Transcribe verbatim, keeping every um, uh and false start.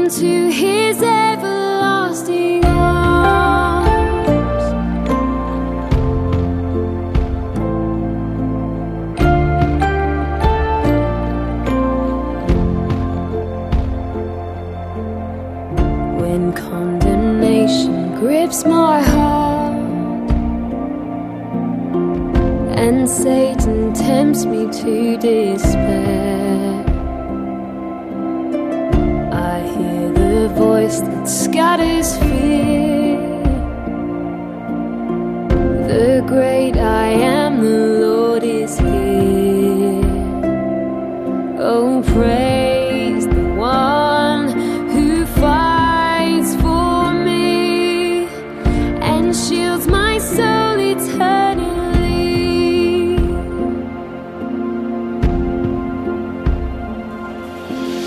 into his everlasting arms. When condemnation grips my heart and Satan tempts me to despair, I hear the voice that scatters fear.